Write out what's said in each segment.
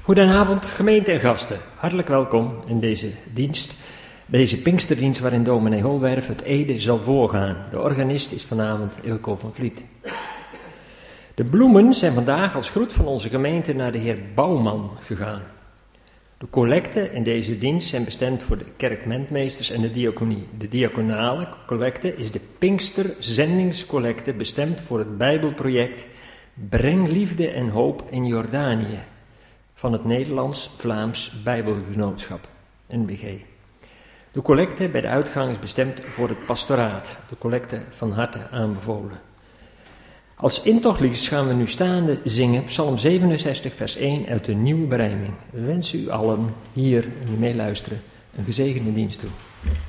Goedenavond gemeente en gasten, hartelijk welkom in deze Pinksterdienst waarin dominee Holwerf het Ede zal voorgaan. De organist is vanavond Ilko van Vliet. De bloemen zijn vandaag als groet van onze gemeente naar de heer Bouwman gegaan. De collecten in deze dienst zijn bestemd voor de kerkmentmeesters en de diaconie. De diaconale collecte is de Pinkster-zendingscollecte bestemd voor het Bijbelproject Breng Liefde en Hoop in Jordanië van het Nederlands-Vlaams Bijbelgenootschap, NBG. De collecte bij de uitgang is bestemd voor het pastoraat. De collecte van harte aanbevolen. Als intochtliedjes gaan we nu staande zingen Psalm 67 vers 1 uit de Nieuwe Berijming. We wensen u allen hier die meeluisteren een gezegende dienst toe.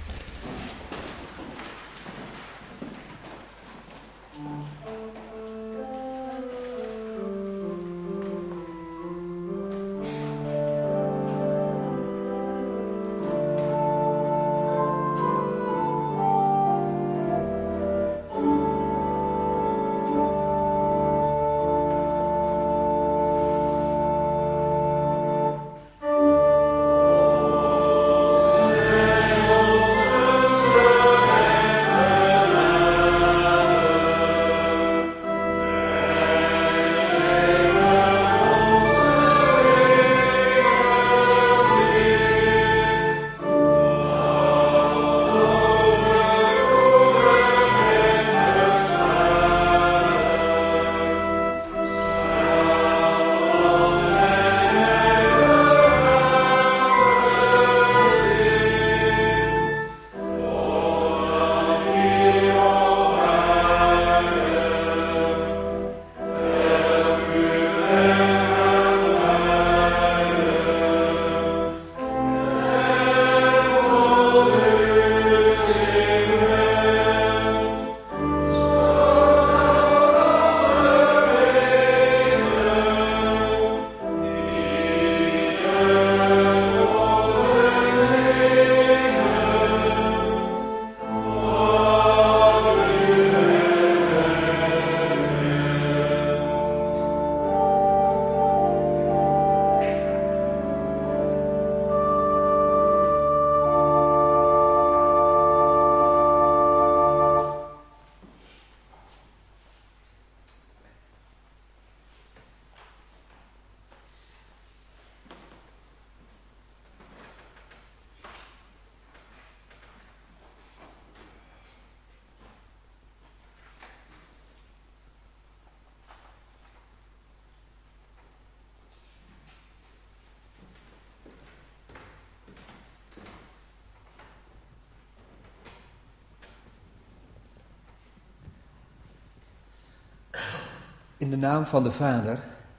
In de naam van de Vader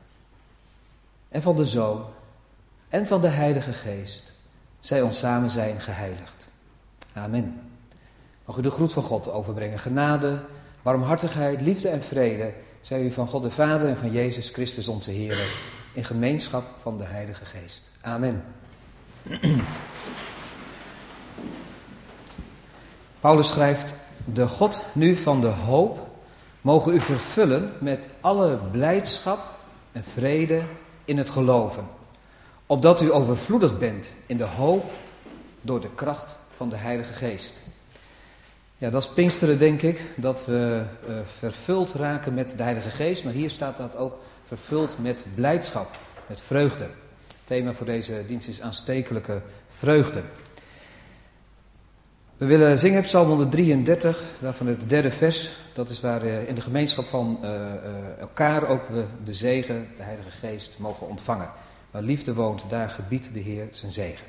en van de Zoon en van de Heilige Geest, zij ons samen zijn geheiligd. Amen. Mag u de groet van God overbrengen. Genade, barmhartigheid, liefde en vrede zij u van God de Vader en van Jezus Christus onze Heer in gemeenschap van de Heilige Geest. Amen. Paulus schrijft: de God nu van de hoop mogen u vervullen met alle blijdschap en vrede in het geloven, opdat u overvloedig bent in de hoop door de kracht van de Heilige Geest. Ja, dat is Pinksteren, denk ik, dat we vervuld raken met de Heilige Geest, maar hier staat dat ook vervuld met blijdschap, met vreugde. Het thema voor deze dienst is aanstekelijke vreugde. We willen zingen Psalm 133, waarvan het derde vers. Dat is waar in de gemeenschap van elkaar ook we de zegen, de Heilige Geest, mogen ontvangen. Waar liefde woont, daar gebiedt de Heer zijn zegen.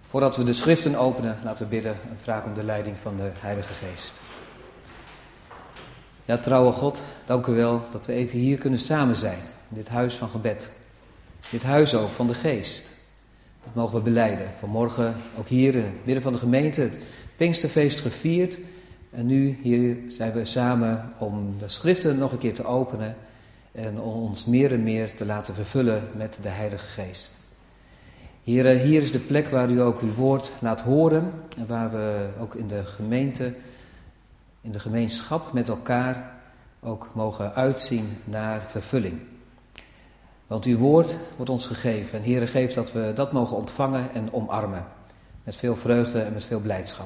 Voordat we de schriften openen, laten we bidden en vragen om de leiding van de Heilige Geest. Ja, trouwe God, dank u wel dat we even hier kunnen samen zijn, in dit huis van gebed. Dit huis ook van de Geest. Dat mogen we belijden. Vanmorgen ook hier in het midden van de gemeente het Pinksterfeest gevierd. En nu hier zijn we samen om de schriften nog een keer te openen en ons meer en meer te laten vervullen met de Heilige Geest. Here, hier is de plek waar u ook uw woord laat horen en waar we ook in de gemeente, in de gemeenschap met elkaar ook mogen uitzien naar vervulling. Want uw woord wordt ons gegeven en Heere, geeft dat we dat mogen ontvangen en omarmen. Met veel vreugde en met veel blijdschap.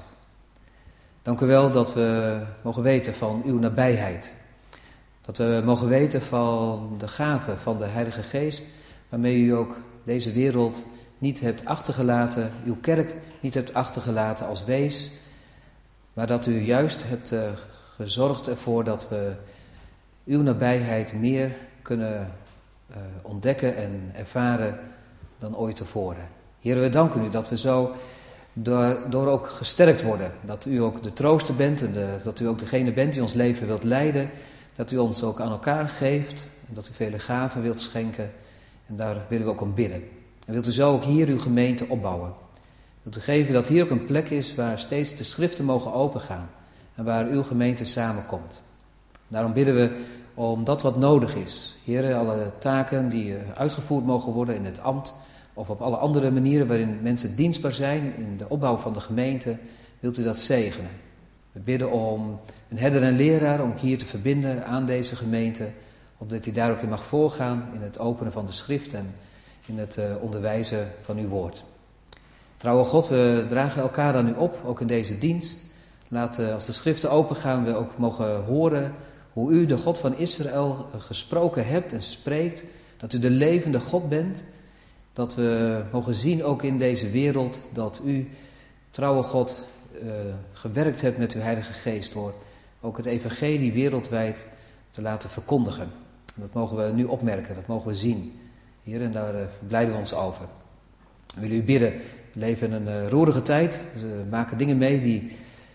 Dank u wel dat we mogen weten van uw nabijheid. Dat we mogen weten van de gave van de Heilige Geest, waarmee u ook deze wereld niet hebt achtergelaten, uw kerk niet hebt achtergelaten als wees, maar dat u juist hebt gezorgd ervoor dat we uw nabijheid meer kunnen ontdekken en ervaren dan ooit tevoren. Heer, we danken u dat we zo door ook gesterkt worden. Dat u ook de trooster bent en dat u ook degene bent die ons leven wilt leiden. Dat u ons ook aan elkaar geeft en dat u vele gaven wilt schenken. En daar willen we ook om bidden. En wilt u zo ook hier uw gemeente opbouwen. Wilt u geven dat hier ook een plek is waar steeds de schriften mogen opengaan. En waar uw gemeente samenkomt. Daarom bidden we om dat wat nodig is. Heer, alle taken die uitgevoerd mogen worden in het ambt of op alle andere manieren waarin mensen dienstbaar zijn in de opbouw van de gemeente, wilt u dat zegenen. We bidden om een herder en leraar om hier te verbinden aan deze gemeente, opdat hij daar ook in mag voorgaan in het openen van de schrift en in het onderwijzen van uw woord. Trouwe God, we dragen elkaar aan u op, ook in deze dienst. Laat als de schriften opengaan we ook mogen horen hoe u, de God van Israël, gesproken hebt en spreekt. Dat u de levende God bent. Dat we mogen zien ook in deze wereld dat u, trouwe God, gewerkt hebt met uw Heilige Geest door ook het evangelie wereldwijd te laten verkondigen. Dat mogen we nu opmerken, dat mogen we zien. Heer, en daar verblijden we ons over. We willen u bidden. We leven in een roerige tijd. We maken dingen mee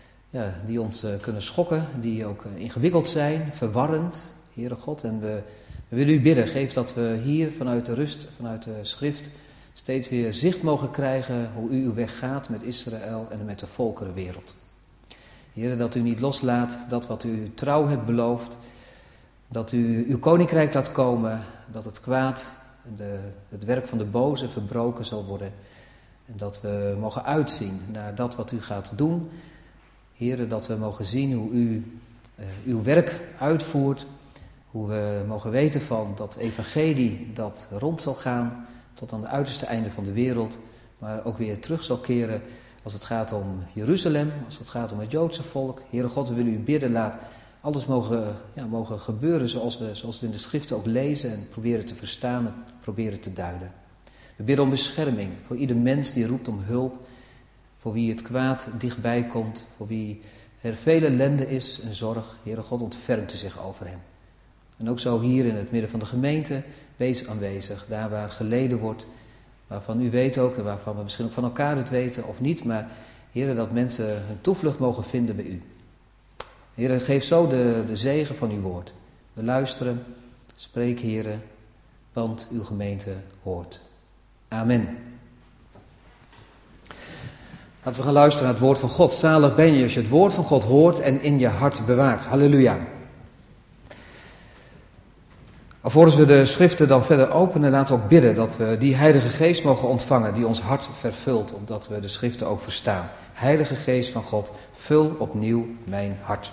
die ons kunnen schokken, die ook ingewikkeld zijn, verwarrend, Heere God. En we willen u bidden, geef dat we hier vanuit de rust, vanuit de schrift, steeds weer zicht mogen krijgen hoe u uw weg gaat met Israël en met de volkerenwereld. Heere, dat u niet loslaat dat wat u trouw hebt beloofd, dat u uw koninkrijk laat komen, dat het kwaad, het werk van de boze verbroken zal worden. En dat we mogen uitzien naar dat wat u gaat doen. Heere, dat we mogen zien hoe u uw werk uitvoert. Hoe we mogen weten van dat evangelie dat rond zal gaan tot aan het uiterste einde van de wereld. Maar ook weer terug zal keren als het gaat om Jeruzalem, als het gaat om het Joodse volk. Heere God, we willen u bidden, laat alles mogen gebeuren zoals we in de schriften ook lezen en proberen te verstaan en proberen te duiden. We bidden om bescherming voor ieder mens die roept om hulp. Voor wie het kwaad dichtbij komt, voor wie er veel ellende is en zorg. Heere God, ontfermt u zich over hen. En ook zo hier in het midden van de gemeente, wees aanwezig. Daar waar geleden wordt, waarvan u weet ook en waarvan we misschien ook van elkaar het weten of niet. Maar Heere, dat mensen hun toevlucht mogen vinden bij u. Heere, geef zo de zegen van uw woord. We luisteren, spreek Heere, want uw gemeente hoort. Amen. Laten we gaan luisteren naar het woord van God. Zalig ben je als je het woord van God hoort en in je hart bewaart. Halleluja. Alvorens we de schriften dan verder openen, laten we ook bidden dat we die Heilige Geest mogen ontvangen die ons hart vervult, omdat we de schriften ook verstaan. Heilige Geest van God, vul opnieuw mijn hart.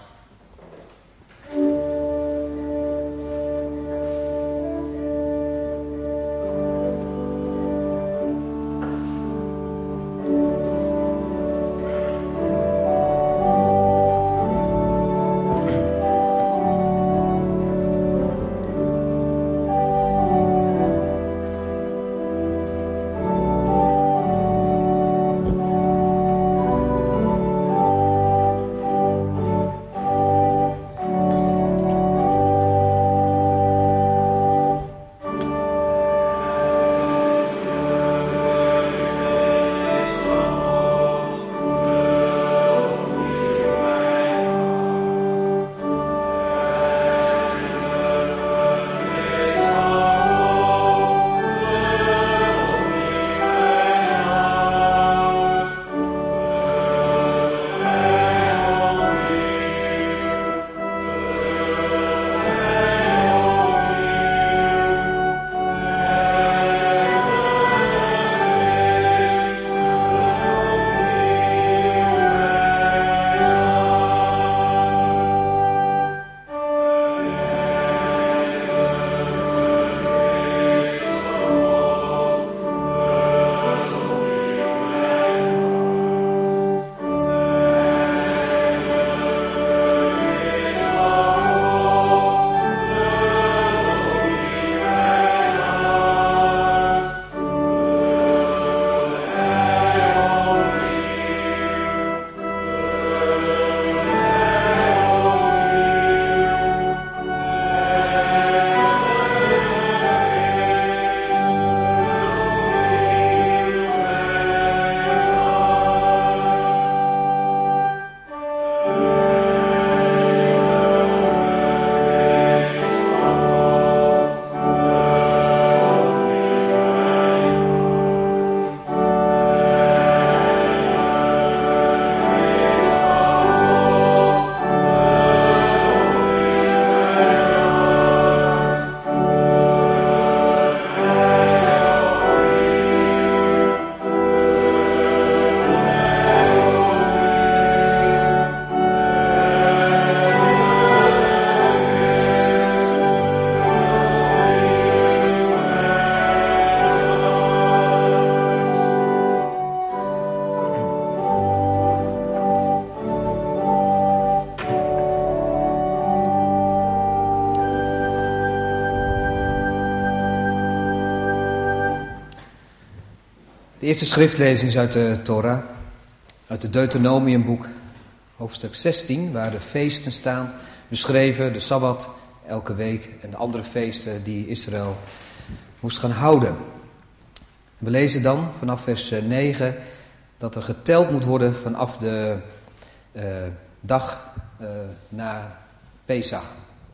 De eerste schriftlezing is uit de Torah, uit het Deuteronomiumboek, hoofdstuk 16, waar de feesten staan beschreven, de Sabbat elke week en de andere feesten die Israël moest gaan houden. We lezen dan vanaf vers 9 dat er geteld moet worden vanaf de dag na Pesach.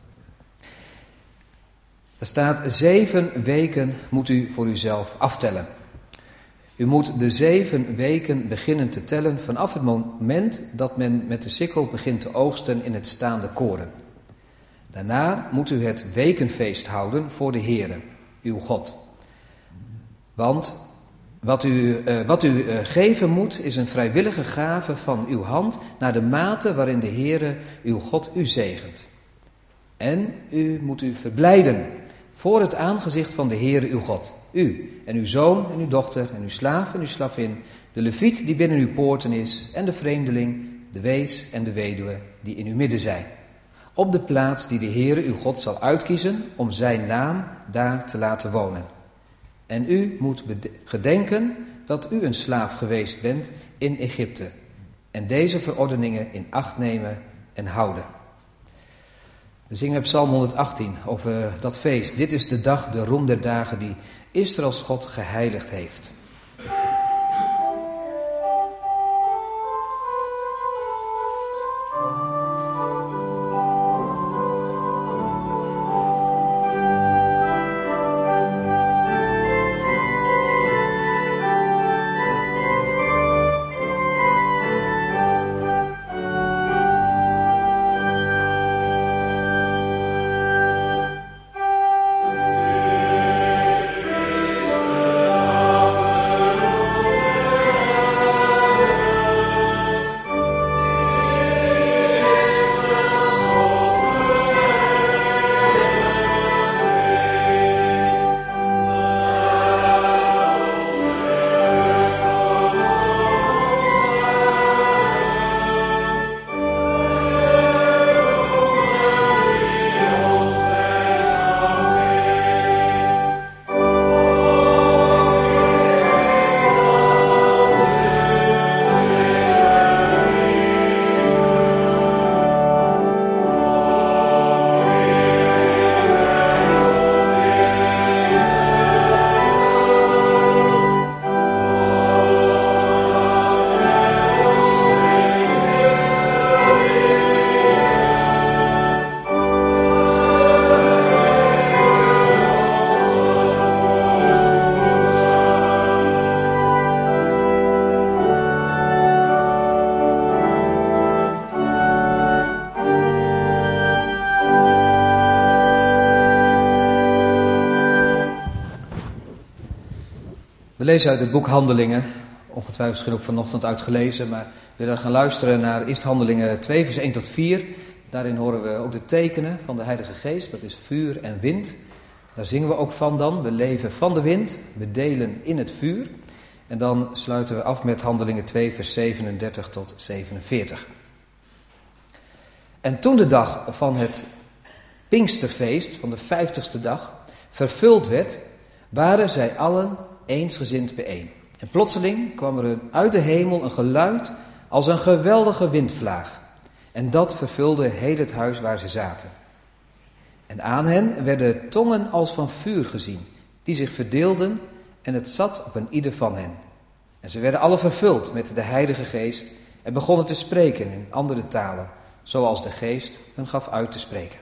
Er staat: 7 weken moet u voor uzelf aftellen. U moet de 7 weken beginnen te tellen vanaf het moment dat men met de sikkel begint te oogsten in het staande koren. Daarna moet u het wekenfeest houden voor de Heere, uw God. Want wat u geven moet is een vrijwillige gave van uw hand naar de mate waarin de Heere, uw God, u zegent. En u moet u verblijden voor het aangezicht van de Heere, uw God. U en uw zoon en uw dochter en uw slaaf en uw slavin, de leviet die binnen uw poorten is en de vreemdeling, de wees en de weduwe die in uw midden zijn. Op de plaats die de Heere, uw God, zal uitkiezen om zijn naam daar te laten wonen. En u moet gedenken dat u een slaaf geweest bent in Egypte. En deze verordeningen in acht nemen en houden. We zingen Psalm 118 over dat feest. Dit is de dag, de roem der dagen die Israëls God geheiligd heeft. We lezen uit het boek Handelingen, ongetwijfeld misschien ook vanochtend uitgelezen, maar we willen gaan luisteren naar eerst Handelingen 2 vers 1 tot 4. Daarin horen we ook de tekenen van de Heilige Geest, dat is vuur en wind. Daar zingen we ook van dan, we leven van de wind, we delen in het vuur. En dan sluiten we af met Handelingen 2 vers 37 tot 47. En toen de dag van het Pinksterfeest, van de 50ste dag, vervuld werd, waren zij allen eensgezind bijeen. En plotseling kwam er uit de hemel een geluid als een geweldige windvlaag. En dat vervulde heel het huis waar ze zaten. En aan hen werden tongen als van vuur gezien, die zich verdeelden en het zat op een ieder van hen. En ze werden alle vervuld met de Heilige Geest en begonnen te spreken in andere talen, zoals de Geest hun gaf uit te spreken.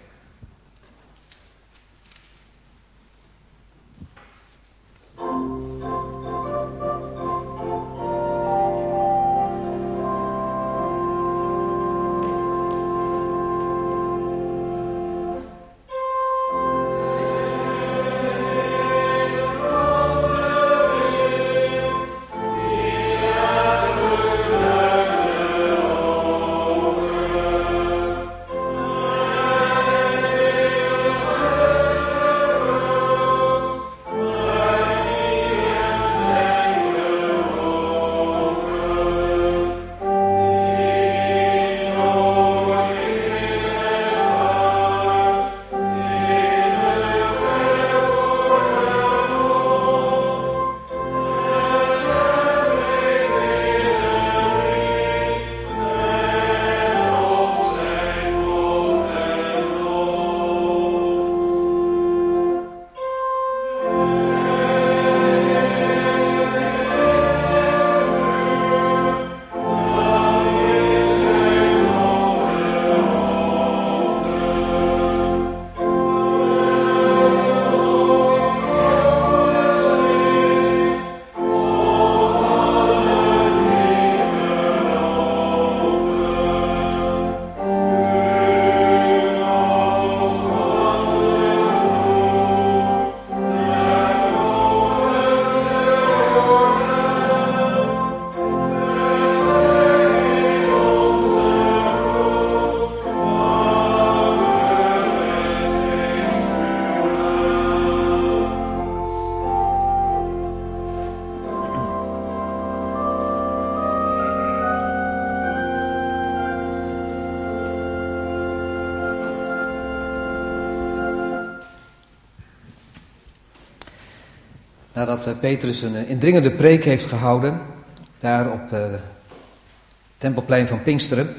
Nadat Petrus een indringende preek heeft gehouden, daar op het Tempelplein van Pinksteren,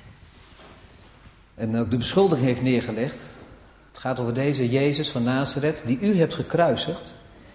en ook de beschuldiging heeft neergelegd. Het gaat over deze Jezus van Nazareth, die u hebt gekruisigd.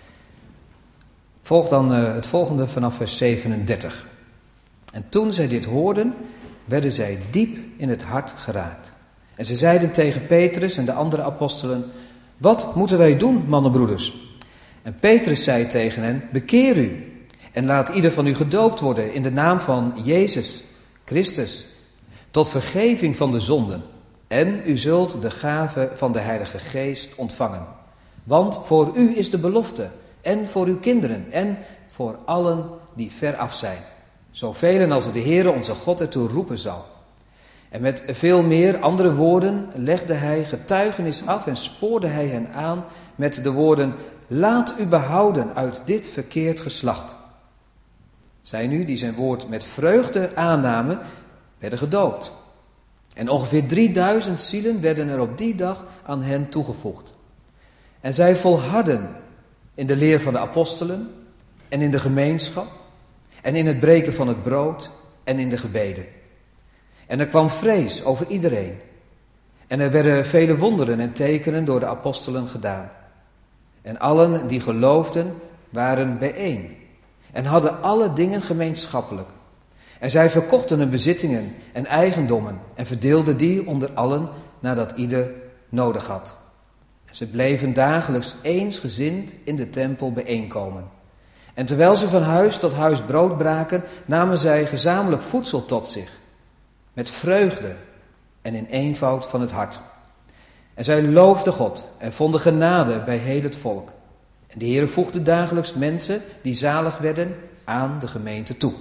Volgt dan het volgende vanaf vers 37. En toen zij dit hoorden, werden zij diep in het hart geraakt. En ze zeiden tegen Petrus en de andere apostelen: wat moeten wij doen, mannenbroeders? En Petrus zei tegen hen: bekeer u en laat ieder van u gedoopt worden in de naam van Jezus Christus, tot vergeving van de zonden. En u zult de gave van de Heilige Geest ontvangen. Want voor u is de belofte, en voor uw kinderen, en voor allen die ver af zijn. Zoveel als de Heere onze God ertoe roepen zal. En met veel meer andere woorden legde hij getuigenis af en spoorde hij hen aan met de woorden: laat u behouden uit dit verkeerd geslacht. Zij nu, die zijn woord met vreugde aannamen, werden gedoopt. En ongeveer 3000 zielen werden er op die dag aan hen toegevoegd. En zij volharden in de leer van de apostelen en in de gemeenschap en in het breken van het brood en in de gebeden. En er kwam vrees over iedereen. En er werden vele wonderen en tekenen door de apostelen gedaan. En allen die geloofden waren bijeen en hadden alle dingen gemeenschappelijk. En zij verkochten hun bezittingen en eigendommen en verdeelden die onder allen nadat ieder nodig had. En ze bleven dagelijks eensgezind in de tempel bijeenkomen. En terwijl ze van huis tot huis brood braken, namen zij gezamenlijk voedsel tot zich, met vreugde en in eenvoud van het hart. En zij loofden God en vonden genade bij heel het volk. En de Heer voegde dagelijks mensen die zalig werden aan de gemeente toe.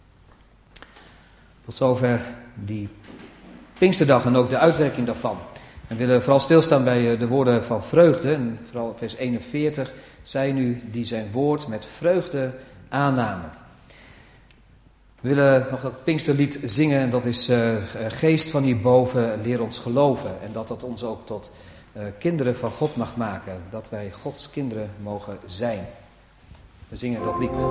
Tot zover die Pinksterdag en ook de uitwerking daarvan. En we willen vooral stilstaan bij de woorden van vreugde. En vooral op vers 41. Zij nu die zijn woord met vreugde aannamen. We willen nog het Pinksterlied zingen. En dat is Geest van hierboven, leer ons geloven. En dat ons ook tot kinderen van God mag maken. Dat wij Gods kinderen mogen zijn. We zingen dat lied.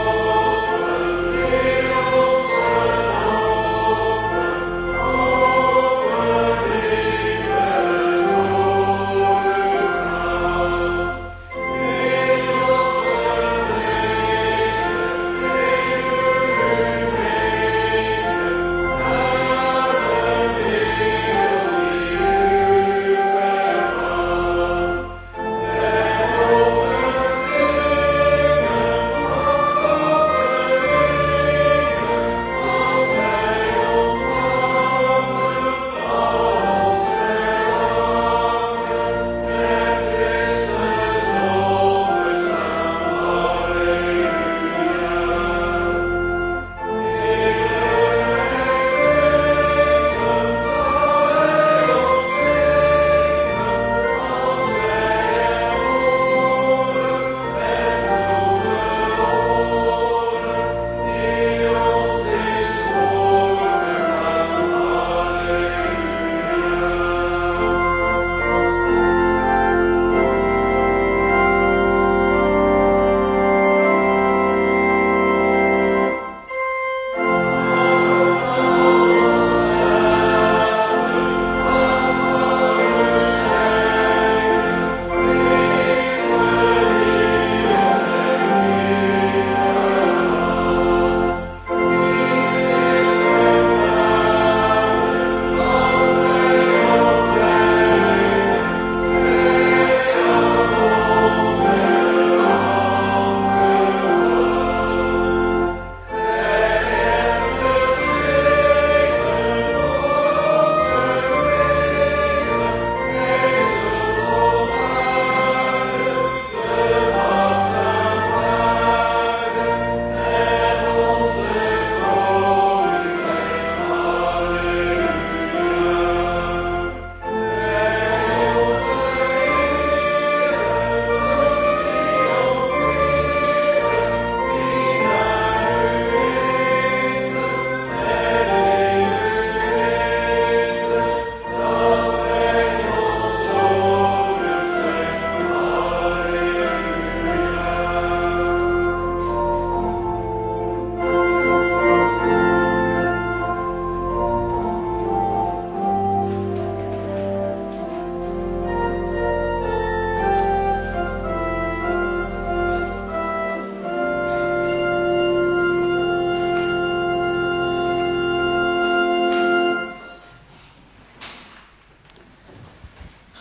Oh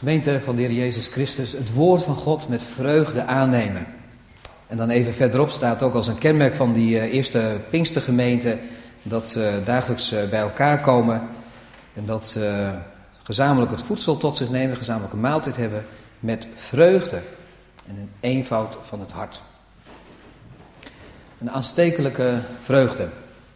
Gemeente van de Heer Jezus Christus, het woord van God met vreugde aannemen. En dan even verderop staat ook als een kenmerk van die eerste Pinkstergemeente dat ze dagelijks bij elkaar komen en dat ze gezamenlijk het voedsel tot zich nemen, gezamenlijke maaltijd hebben met vreugde en een eenvoud van het hart. Een aanstekelijke vreugde.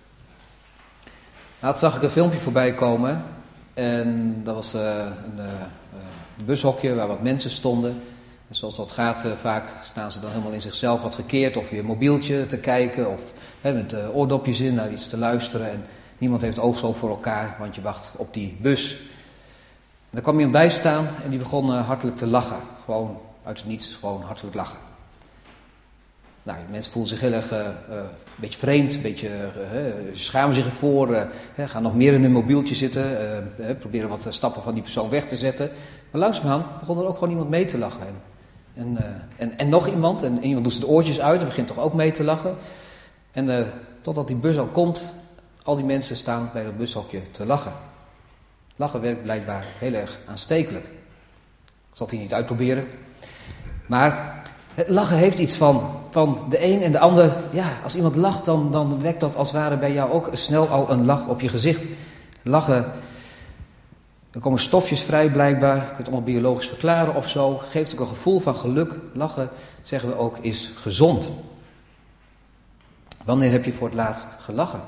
Laatst zag ik een filmpje voorbij komen en dat was een bushokje waar wat mensen stonden. En zoals dat gaat, vaak staan ze dan helemaal in zichzelf wat gekeerd of je mobieltje te kijken of met oordopjes in naar iets te luisteren. En niemand heeft oog zo voor elkaar, want je wacht op die bus. En daar kwam iemand bij staan en die begon hartelijk te lachen. Gewoon uit het niets, gewoon hartelijk lachen. Nou, mensen voelen zich heel erg een beetje vreemd, een beetje schamen zich ervoor, gaan nog meer in hun mobieltje zitten, proberen wat stappen van die persoon weg te zetten. Maar langzamerhand begon er ook gewoon iemand mee te lachen. En nog iemand, en iemand doet zijn oortjes uit en begint toch ook mee te lachen. En totdat die bus al komt, al die mensen staan bij dat bushokje te lachen. Lachen werkt blijkbaar heel erg aanstekelijk. Ik zal het hier niet uitproberen. Maar het lachen heeft iets van de een en de ander. Ja, als iemand lacht, dan wekt dat als het ware bij jou ook snel al een lach op je gezicht. Lachen, er komen stofjes vrij blijkbaar. Je kunt het allemaal biologisch verklaren of zo. Geeft ook een gevoel van geluk. Lachen, zeggen we ook, is gezond. Wanneer heb je voor het laatst gelachen?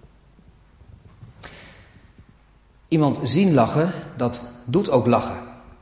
Iemand zien lachen, dat doet ook lachen.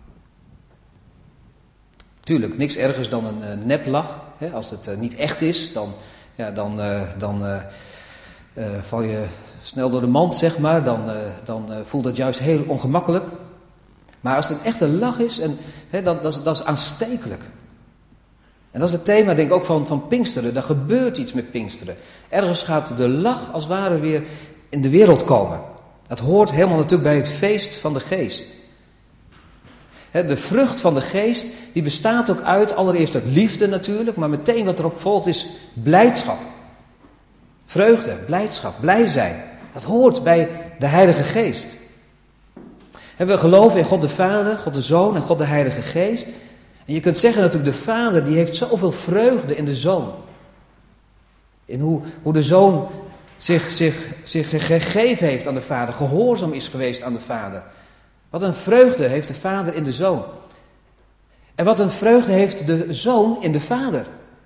Tuurlijk, niks ergers dan een neplach. Als het niet echt is, dan val je snel door de mand, zeg maar. Dan voelt het juist heel ongemakkelijk. Maar als het een echte lach is, dat is aanstekelijk. En dat is het thema, denk ik, ook van Pinksteren. Er gebeurt iets met Pinksteren. Ergens gaat de lach als het ware weer in de wereld komen. Dat hoort helemaal natuurlijk bij het feest van de geest. De vrucht van de geest, die bestaat ook uit, allereerst uit liefde natuurlijk, maar meteen wat erop volgt is blijdschap. Vreugde, blijdschap, blij zijn. Dat hoort bij de Heilige Geest. En we geloven in God de Vader, God de Zoon en God de Heilige Geest. En je kunt zeggen natuurlijk, de Vader die heeft zoveel vreugde in de Zoon. In hoe de Zoon zich gegeven heeft aan de Vader, gehoorzaam is geweest aan de Vader. Wat een vreugde heeft de Vader in de Zoon. En wat een vreugde heeft de Zoon in de Vader.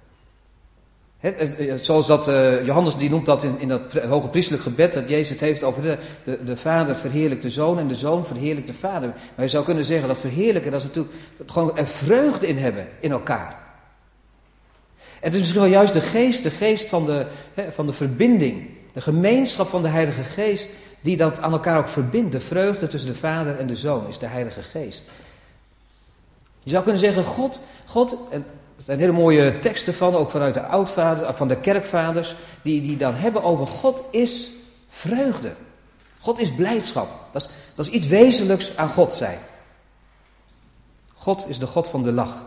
Zoals dat, Johannes die noemt dat in dat hoge priesterlijk gebed, dat Jezus het heeft over de Vader verheerlijkt de Zoon en de Zoon verheerlijkt de Vader. Maar je zou kunnen zeggen dat verheerlijken, dat is natuurlijk gewoon er vreugde in hebben in elkaar. En het is misschien wel juist de geest van de verbinding, de gemeenschap van de Heilige Geest, die dat aan elkaar ook verbindt. De vreugde tussen de Vader en de Zoon is de Heilige Geest. Je zou kunnen zeggen, God, er zijn hele mooie teksten van, ook vanuit de oudvader, van de kerkvaders, die dan hebben over God is vreugde. God is blijdschap. Dat is iets wezenlijks aan God zijn. God is de God van de lach.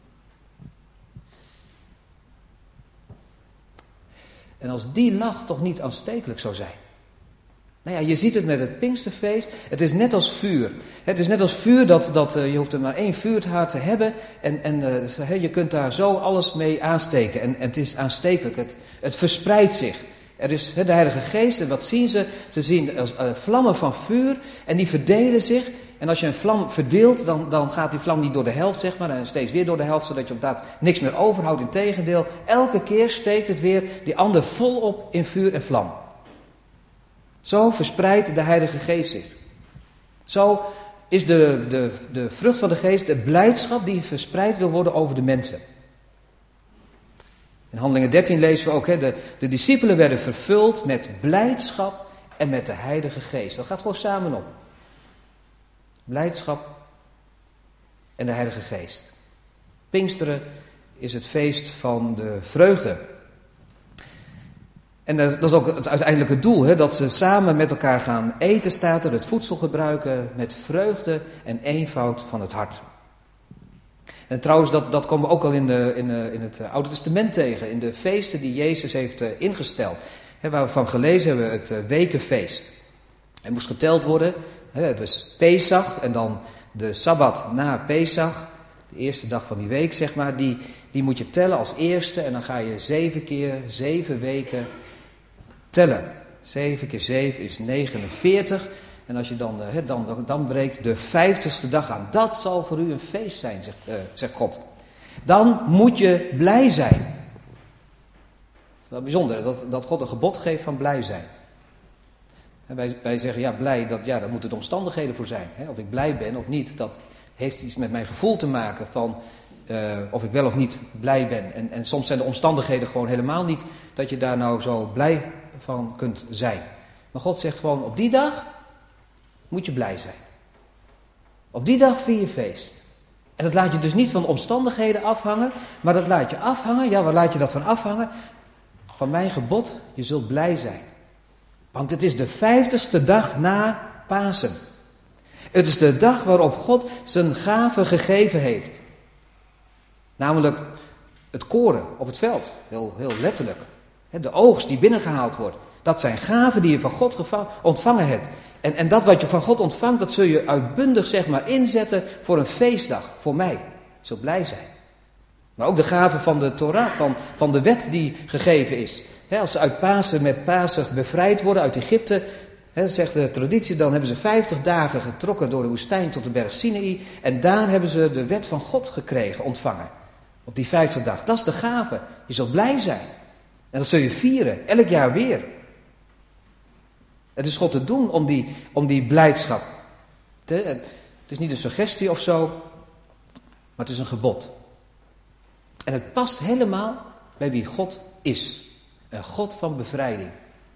En als die lach toch niet aanstekelijk zou zijn. Nou ja, je ziet het met het Pinksterfeest. Het is net als vuur. Het is net als vuur dat je hoeft er maar één vuurhaard te hebben. En je kunt daar zo alles mee aansteken. En het is aanstekelijk. Het verspreidt zich. Er is de Heilige Geest. En wat zien ze? Ze zien vlammen van vuur. En die verdelen zich. En als je een vlam verdeelt, dan gaat die vlam niet door de helft, zeg maar. En steeds weer door de helft, zodat je op dat niks meer overhoudt. Integendeel, elke keer steekt het weer die ander volop in vuur en vlam. Zo verspreidt de Heilige Geest zich. Zo is de vrucht van de Geest de blijdschap die verspreid wil worden over de mensen. In Handelingen 13 lezen we ook, de discipelen werden vervuld met blijdschap en met de Heilige Geest. Dat gaat gewoon samen op. Blijdschap en de Heilige Geest. Pinksteren is het feest van de vreugde. En dat is ook het uiteindelijke doel, dat ze samen met elkaar gaan eten, staat er, het voedsel gebruiken met vreugde en eenvoud van het hart. En trouwens, dat komen we ook al in het Oude Testament tegen, in de feesten die Jezus heeft ingesteld. Waar we van gelezen hebben, het wekenfeest. Het moest geteld worden, het was Pesach en dan de Sabbat na Pesach, de eerste dag van die week zeg maar, die moet je tellen als eerste en dan ga je 7 keer 7 weken tellen. 7 keer 7 is 49 en als je dan breekt de 50ste dag aan. Dat zal voor u een feest zijn, zegt God. Dan moet je blij zijn. Het is wel bijzonder dat God een gebod geeft van blij zijn. En wij zeggen ja, blij, daar moeten de omstandigheden voor zijn. Hè? Of ik blij ben of niet, dat heeft iets met mijn gevoel te maken van of ik wel of niet blij ben. En soms zijn de omstandigheden gewoon helemaal niet dat je daar nou zo blij van kunt zijn. Maar God zegt gewoon, op die dag moet je blij zijn. Op die dag vier je feest. En dat laat je dus niet van de omstandigheden afhangen, maar dat laat je afhangen. Ja, waar laat je dat van afhangen? Van mijn gebod, je zult blij zijn. Want het is de 50ste dag na Pasen. Het is de dag waarop God zijn gave gegeven heeft. Namelijk het koren op het veld, heel letterlijk. De oogst die binnengehaald wordt. Dat zijn gaven die je van God ontvangen hebt. En dat wat je van God ontvangt, dat zul je uitbundig zeg maar inzetten voor een feestdag, voor mij. Je zult blij zijn. Maar ook de gaven van de Torah, van de wet die gegeven is. Als ze uit Pasen met Pasig bevrijd worden uit Egypte, zegt de traditie, dan hebben ze 50 dagen getrokken door de woestijn tot de berg Sinaï. En daar hebben ze de wet van God gekregen, ontvangen. Op die 50 dag. Dat is de gave. Je zult blij zijn. En dat zul je vieren, elk jaar weer. Het is God te doen om die blijdschap. Het is niet een suggestie of zo, maar het is een gebod. En het past helemaal bij wie God is. Een God van bevrijding.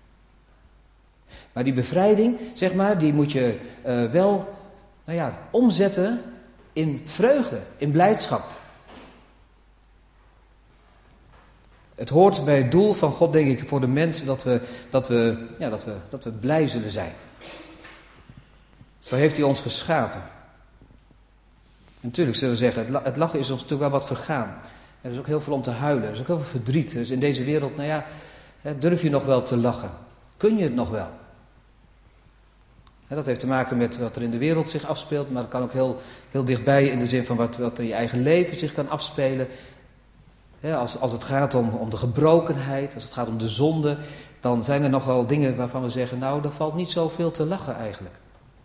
Maar die bevrijding, zeg maar, die moet je wel omzetten in vreugde, in blijdschap. Het hoort bij het doel van God, denk ik, voor de mens dat we blij zullen zijn. Zo heeft hij ons geschapen. En natuurlijk zullen we zeggen, het lachen is ons natuurlijk wel wat vergaan. Er is ook heel veel om te huilen, er is ook heel veel verdriet. Dus in deze wereld, durf je nog wel te lachen? Kun je het nog wel? Dat heeft te maken met wat er in de wereld zich afspeelt, maar dat kan ook heel dichtbij in de zin van wat er in je eigen leven zich kan afspelen. Als het gaat om de gebrokenheid, als het gaat om de zonde, dan zijn er nog wel dingen waarvan we zeggen, daar valt niet zoveel te lachen eigenlijk.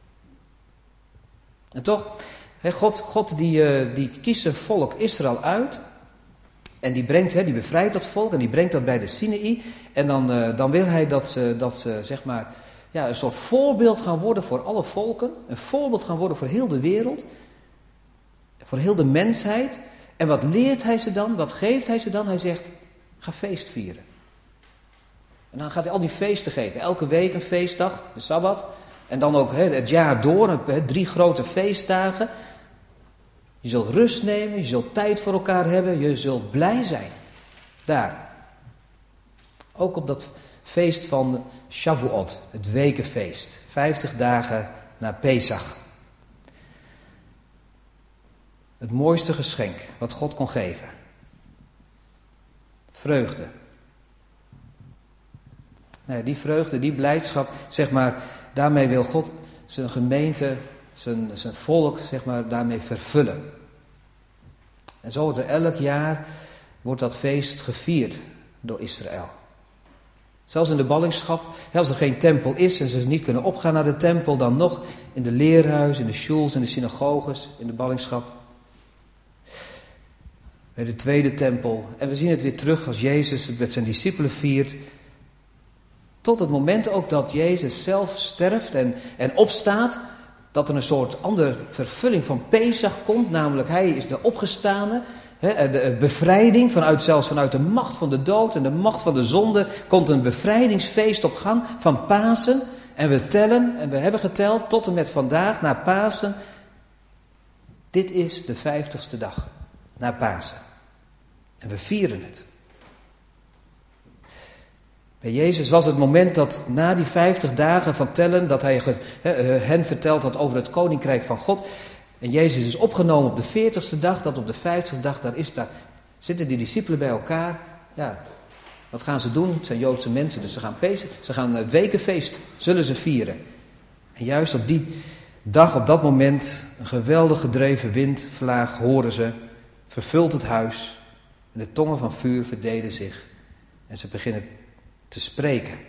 En toch, God die kiest zijn volk Israël uit en die bevrijdt dat volk en die brengt dat bij de Sinaï. En dan wil hij dat ze zeg maar een soort voorbeeld gaan worden voor alle volken, een voorbeeld gaan worden voor heel de wereld, voor heel de mensheid. En wat leert hij ze dan? Wat geeft hij ze dan? Hij zegt, ga feest vieren. En dan gaat hij al die feesten geven. Elke week een feestdag, de Sabbat. En dan ook het jaar door, 3 grote feestdagen. Je zult rust nemen, je zult tijd voor elkaar hebben, je zult blij zijn. Daar. Ook op dat feest van Shavuot, het wekenfeest. 50 dagen na Pesach. Het mooiste geschenk wat God kon geven. Vreugde. Die vreugde, die blijdschap, zeg maar, daarmee wil God zijn gemeente, zijn volk, zeg maar, daarmee vervullen. En zo wordt er elk jaar, wordt dat feest gevierd door Israël. Zelfs in de ballingschap, als er geen tempel is en ze niet kunnen opgaan naar de tempel, dan nog in de leerhuizen, in de shuls, in de synagoges, in de ballingschap. Bij de tweede tempel. En we zien het weer terug als Jezus het met zijn discipelen viert. Tot het moment ook dat Jezus zelf sterft en opstaat. Dat er een soort andere vervulling van Pesach komt. Namelijk hij is de opgestane. De bevrijding zelfs vanuit de macht van de dood en de macht van de zonde. Komt een bevrijdingsfeest op gang van Pasen. En we tellen en we hebben geteld tot en met vandaag na Pasen. Dit is de 50ste dag na Pasen. En we vieren het. Bij Jezus was het moment dat na die 50 dagen van tellen, dat hij hen verteld had over het koninkrijk van God. En Jezus is opgenomen op de 40ste dag, dat op de 50ste dag, daar zitten die discipelen bij elkaar. Ja, wat gaan ze doen? Het zijn Joodse mensen, dus ze gaan het wekenfeest, zullen ze vieren. En juist op die dag op dat moment, een geweldig gedreven windvlaag horen ze, vervult het huis en de tongen van vuur verdelen zich en ze beginnen te spreken.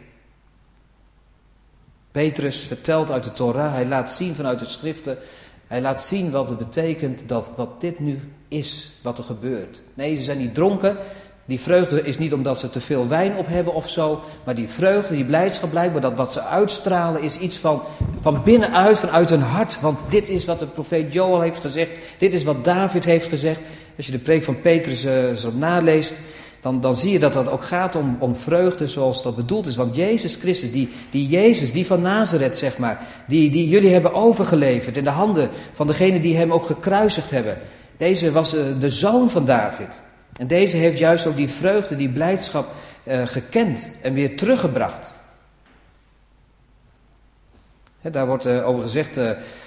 Petrus vertelt uit de Torah, hij laat zien vanuit de schriften, hij laat zien wat het betekent dat wat dit nu is, wat er gebeurt. Nee, ze zijn niet dronken. Die vreugde is niet omdat ze te veel wijn op hebben of zo, maar die vreugde, die blijdschap blijkbaar, dat wat ze uitstralen is iets van binnenuit, vanuit hun hart. Want dit is wat de profeet Joël heeft gezegd, dit is wat David heeft gezegd. Als je de preek van Petrus zo naleest, dan zie je dat dat ook gaat om vreugde zoals dat bedoeld is. Want Jezus Christus, die Jezus, die van Nazareth zeg maar, die jullie hebben overgeleverd in de handen van degene die hem ook gekruisigd hebben. Deze was de zoon van David. En deze heeft juist ook die vreugde, die blijdschap gekend en weer teruggebracht. Daar wordt over gezegd,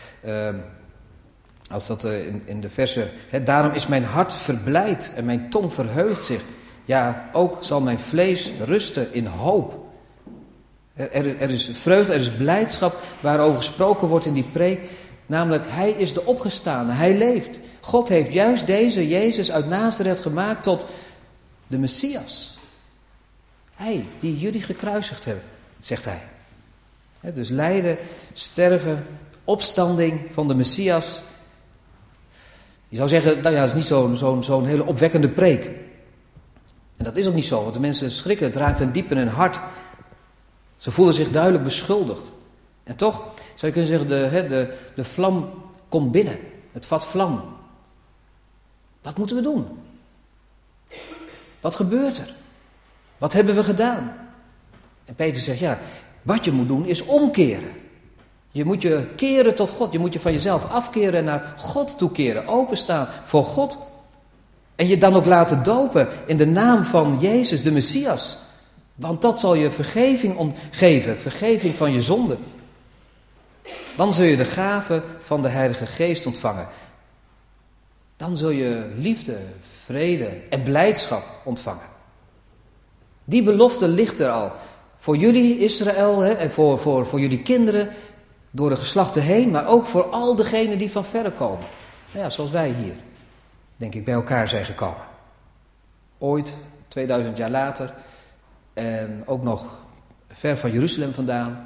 als dat in de versen, daarom is mijn hart verblijd en mijn tong verheugt zich. Ja, ook zal mijn vlees rusten in hoop. Er is vreugde, er is blijdschap waarover gesproken wordt in die preek. Namelijk, hij is de opgestane, hij leeft. God heeft juist deze Jezus uit Nazareth gemaakt tot de Messias. Hij, die jullie gekruisigd hebben, zegt hij. Dus lijden, sterven, opstanding van de Messias. Je zou zeggen, nou ja, dat is niet zo'n hele opwekkende preek. En dat is ook niet zo, want de mensen schrikken, het raakt hen diep in hun hart. Ze voelen zich duidelijk beschuldigd. En toch, zou je kunnen zeggen, de vlam komt binnen. Het vat vlam. Wat moeten we doen? Wat gebeurt er? Wat hebben we gedaan? En Peter zegt, ja, wat je moet doen is omkeren. Je moet je keren tot God. Je moet je van jezelf afkeren en naar God toekeren. Openstaan voor God. En je dan ook laten dopen in de naam van Jezus, de Messias. Want dat zal je vergeving geven. Vergeving van je zonde. Dan zul je de gave van de Heilige Geest ontvangen. Dan zul je liefde, vrede en blijdschap ontvangen. Die belofte ligt er al. Voor jullie Israël en voor jullie kinderen door de geslachten heen. Maar ook voor al degenen die van verre komen. Nou ja, zoals wij hier, denk ik, bij elkaar zijn gekomen. Ooit, 2000 jaar later. En ook nog ver van Jeruzalem vandaan.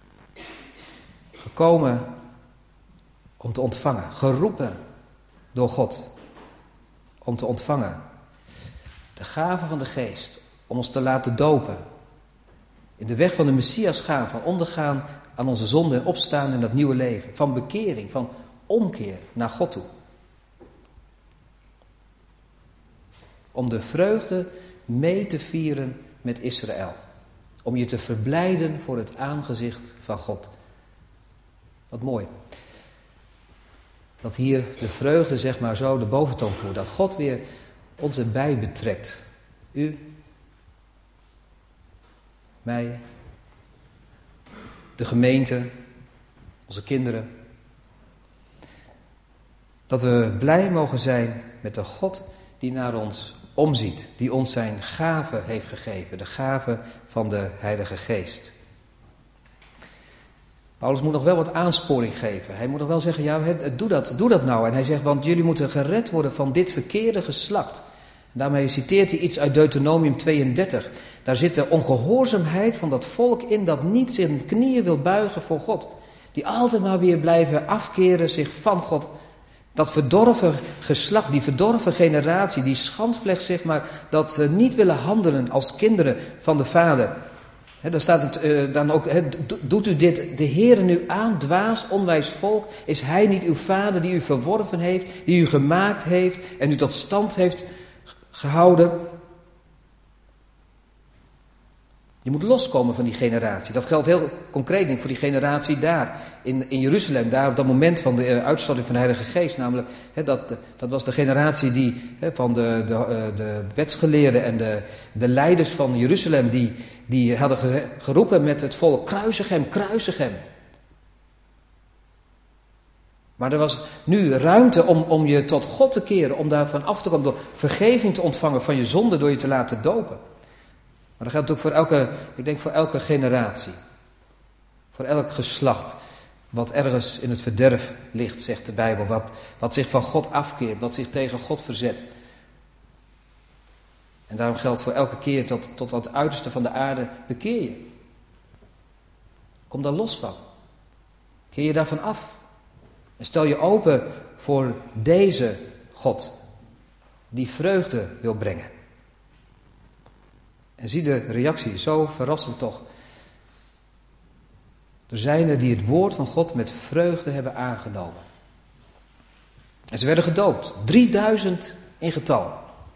Gekomen om te ontvangen. Geroepen door God. Om te ontvangen. De gave van de Geest. Om ons te laten dopen. In de weg van de Messias gaan. Van ondergaan aan onze zonde en opstaan in dat nieuwe leven. Van bekering, van omkeer naar God toe. Om de vreugde mee te vieren met Israël. Om je te verblijden voor het aangezicht van God. Wat mooi. Dat hier de vreugde zeg maar zo de boventoon voert. Dat God weer ons erbij betrekt. U, mij, de gemeente, onze kinderen. Dat we blij mogen zijn met de God die naar ons omziet. Die ons zijn gave heeft gegeven. De gave van de Heilige Geest. Paulus moet nog wel wat aansporing geven. Hij moet nog wel zeggen, ja, doe dat nou. En hij zegt, want jullie moeten gered worden van dit verkeerde geslacht. En daarmee citeert hij iets uit Deuteronomium 32. Daar zit de ongehoorzaamheid van dat volk in dat niet zijn knieën wil buigen voor God. Die altijd maar weer blijven afkeren zich van God. Dat verdorven geslacht, die verdorven generatie, die schandvlecht zeg maar, dat ze niet willen handelen als kinderen van de Vader. Daar staat het dan ook, doet u dit de Heere nu aan, dwaas, onwijs volk? Is Hij niet uw Vader die u verworven heeft, die u gemaakt heeft en u tot stand heeft gehouden? Je moet loskomen van die generatie. Dat geldt heel concreet denk ik, voor die generatie daar in Jeruzalem. Daar op dat moment van de uitstorting van de Heilige Geest. Namelijk, dat was de generatie die van de wetsgeleerden en de leiders van Jeruzalem. Die hadden geroepen met het volk, kruisig hem, kruisig hem. Maar er was nu ruimte om je tot God te keren. Om daarvan af te komen. Door vergeving te ontvangen van je zonde door je te laten dopen. Maar dat geldt ook voor elke generatie. Voor elk geslacht. wat ergens in het verderf ligt, zegt de Bijbel. Wat zich van God afkeert, wat zich tegen God verzet. En daarom geldt voor elke keer tot aan het uiterste van de aarde, bekeer je. Kom daar los van. Keer je daarvan af. En stel je open voor deze God, die vreugde wil brengen. En zie de reactie, zo verrassend toch. Er zijn er die het woord van God met vreugde hebben aangenomen. En ze werden gedoopt. 3000 in getal.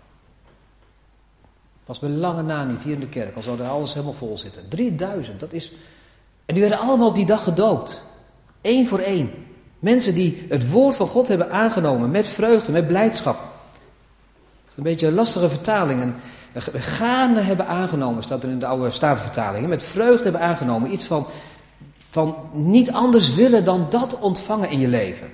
Was bij lange na niet hier in de kerk, al zou er alles helemaal vol zitten. 3000, dat is... En die werden allemaal op die dag gedoopt. 1 voor 1. Mensen die het woord van God hebben aangenomen met vreugde, met blijdschap. Dat is een beetje een lastige vertaling. En gaarne hebben aangenomen, staat er in de oude Statenvertaling. Met vreugde hebben aangenomen. Iets van niet anders willen dan dat ontvangen in je leven.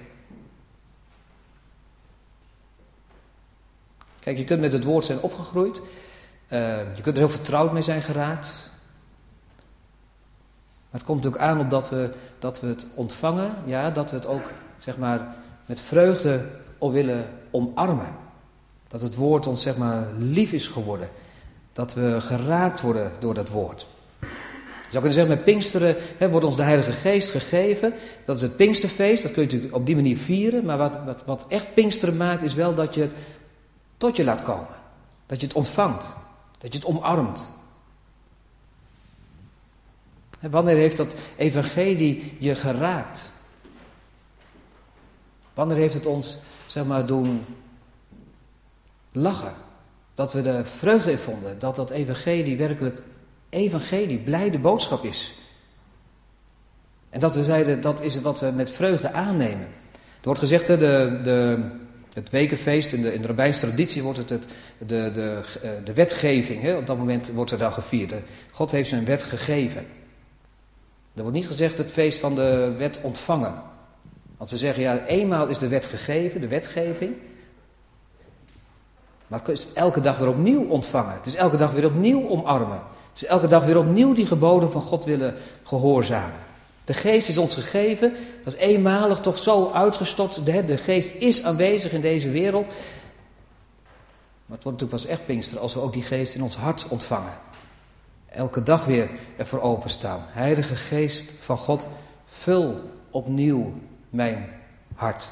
Kijk, je kunt met het woord zijn opgegroeid. Je kunt er heel vertrouwd mee zijn geraakt. Maar het komt natuurlijk aan op dat we het ontvangen. Ja, dat we het ook, zeg maar, met vreugde willen omarmen. Dat het woord ons, zeg maar, lief is geworden. Dat we geraakt worden door dat woord. Je zou kunnen zeggen, met Pinksteren wordt ons de Heilige Geest gegeven. Dat is het Pinksterfeest, dat kun je natuurlijk op die manier vieren. Maar wat echt Pinksteren maakt, is wel dat je het tot je laat komen. Dat je het ontvangt. Dat je het omarmt. En wanneer heeft dat evangelie je geraakt? Wanneer heeft het ons, zeg maar, doen lachen? Dat we er vreugde in vonden. Dat evangelie werkelijk evangelie, blijde boodschap is. En dat we zeiden, dat is het wat we met vreugde aannemen. Er wordt gezegd, het wekenfeest, in de rabbijnse traditie wordt het de wetgeving. Op dat moment wordt er dan gevierd. God heeft zijn wet gegeven. Er wordt niet gezegd het feest van de wet ontvangen. Want ze zeggen, ja, eenmaal is de wet gegeven, de wetgeving. Maar het is elke dag weer opnieuw ontvangen. Het is elke dag weer opnieuw omarmen. Het is elke dag weer opnieuw die geboden van God willen gehoorzamen. De geest is ons gegeven. Dat is eenmalig toch zo uitgestort. De geest is aanwezig in deze wereld. Maar het wordt natuurlijk pas echt Pinkster als we ook die geest in ons hart ontvangen. Elke dag weer ervoor openstaan. Heilige Geest van God, vul opnieuw mijn hart.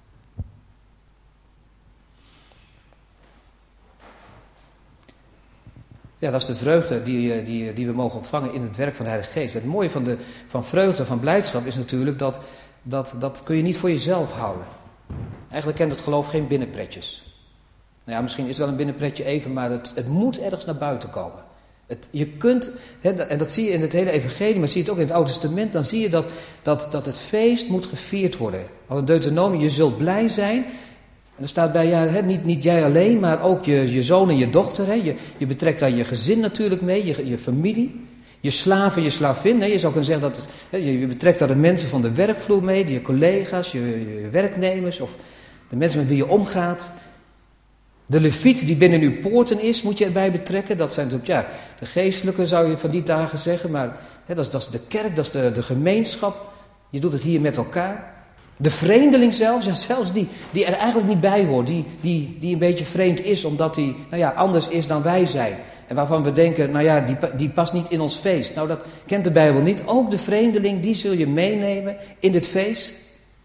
Ja, dat is de vreugde die we mogen ontvangen in het werk van de Heilige Geest. Het mooie van vreugde, van blijdschap is natuurlijk dat kun je niet voor jezelf houden. Eigenlijk kent het geloof geen binnenpretjes. Nou ja, misschien is het wel een binnenpretje even, maar het moet ergens naar buiten komen. Je kunt, en dat zie je in het hele evangelie, maar zie je het ook in het Oude Testament, dan zie je dat het feest moet gevierd worden. Al in Deuteronomium, je zult blij zijn. En er staat bij, niet jij alleen, maar ook je zoon en je dochter. Je betrekt daar je gezin natuurlijk mee, je familie. Je slaaf en je slavin. Je zou kunnen zeggen dat je betrekt daar de mensen van de werkvloer mee, je collega's, je werknemers of de mensen met wie je omgaat. De leviet die binnen uw poorten is, moet je erbij betrekken. Dat zijn natuurlijk, de geestelijke zou je van die dagen zeggen, maar dat is de kerk, dat is de gemeenschap. Je doet het hier met elkaar. De vreemdeling zelfs die er eigenlijk niet bij hoort, die een beetje vreemd is, omdat hij anders is dan wij zijn. En waarvan we denken, die past niet in ons feest. Nou, dat kent de Bijbel niet. Ook de vreemdeling, die zul je meenemen in dit feest.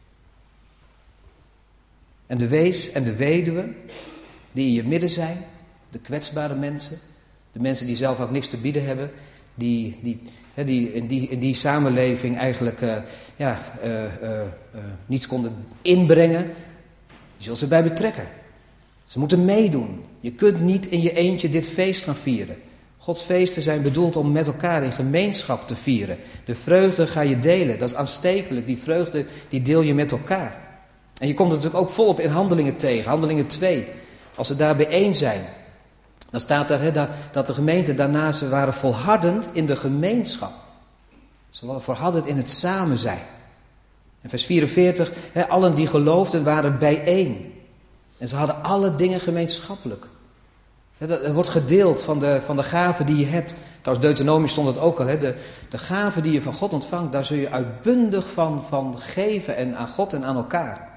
En de wees en de weduwe, die in je midden zijn, de kwetsbare mensen, de mensen die zelf ook niks te bieden hebben, die in die samenleving eigenlijk niets konden inbrengen, je zult ze bij betrekken. Ze moeten meedoen. Je kunt niet in je eentje dit feest gaan vieren. Gods feesten zijn bedoeld om met elkaar in gemeenschap te vieren. De vreugde ga je delen, dat is aanstekelijk. Die vreugde die deel je met elkaar. En je komt het natuurlijk ook volop in Handelingen tegen, Handelingen 2. Als ze daar bijeen zijn, dan staat er dat de gemeente daarna, ze waren volhardend in de gemeenschap. Ze waren volhardend in het samen zijn. En vers 44, allen die geloofden waren bijeen. En ze hadden alle dingen gemeenschappelijk. Er wordt gedeeld van de gaven die je hebt. Trouwens, Deuteronomium stond het ook al. De gaven die je van God ontvangt, daar zul je uitbundig van geven en aan God en aan elkaar.